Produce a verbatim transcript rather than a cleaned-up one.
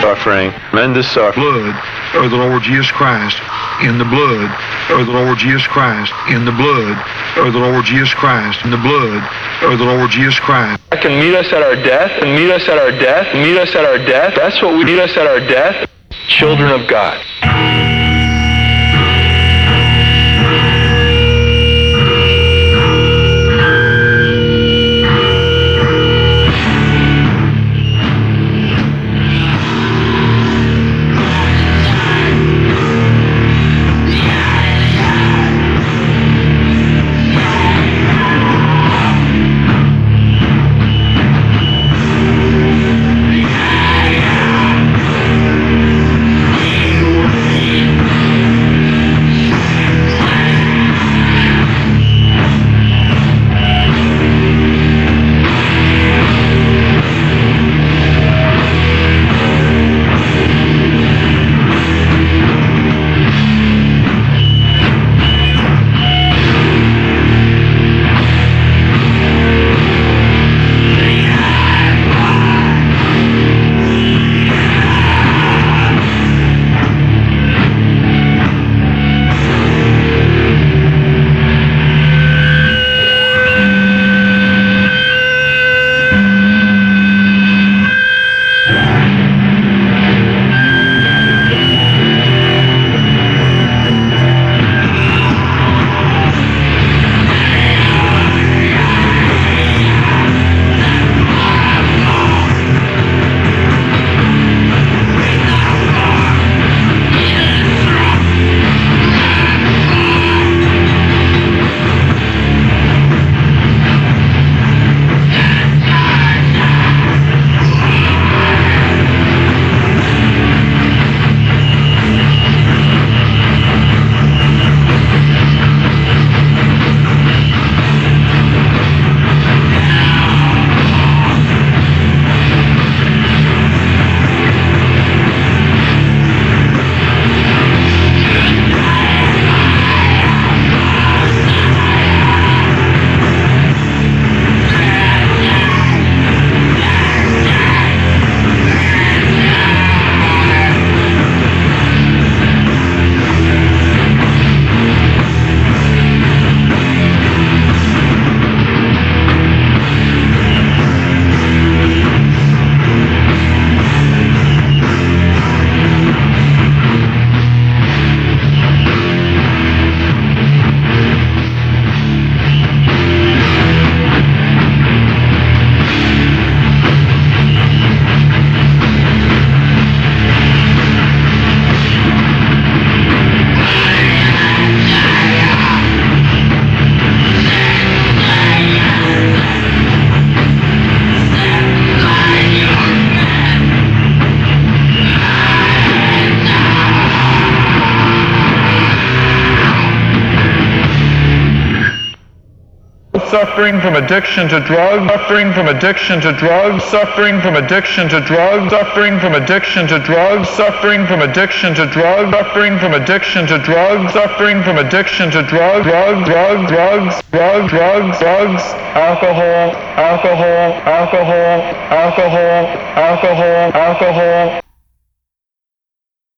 suffering, tremendous suffering. Blood of the Lord Jesus Christ, in the blood of the Lord Jesus Christ, in the blood of the Lord Jesus Christ, in the blood of the Lord Jesus Christ. Can meet us at our death, and meet us at our death, meet us at our death. That's what we meet us at our death. Children of God. Suffering from addiction to drugs, suffering from addiction to drugs, suffering from addiction to drugs, suffering from addiction to drugs, suffering from addiction to drugs, suffering from addiction to drugs, suffering from addiction to drugs, drugs, drugs, drugs, drugs, drugs, drugs, alcohol, alcohol, alcohol, alcohol, alcohol, alcohol.